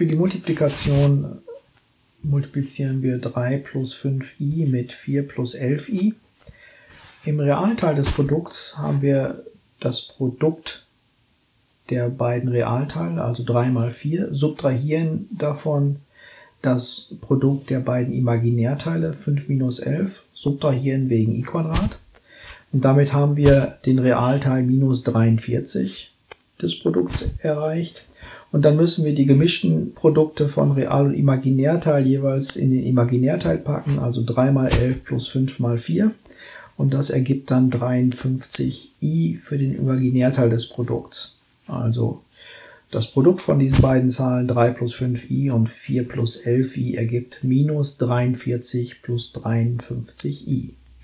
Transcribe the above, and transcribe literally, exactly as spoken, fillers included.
Für die Multiplikation multiplizieren wir drei plus fünf i mit vier plus elf i. Im Realteil des Produkts haben wir das Produkt der beiden Realteile, also drei mal vier, subtrahieren davon das Produkt der beiden Imaginärteile, fünf minus elf, subtrahieren wegen i Quadrat. Und damit haben wir den Realteil minus dreiundvierzig des Produkts erreicht. Und dann müssen wir die gemischten Produkte von Real- und Imaginärteil jeweils in den Imaginärteil packen, also drei mal elf plus fünf mal vier. Und das ergibt dann dreiundfünfzig i für den Imaginärteil des Produkts. Also das Produkt von diesen beiden Zahlen drei plus fünf i und vier plus elf i ergibt minus dreiundvierzig plus dreiundfünfzig i.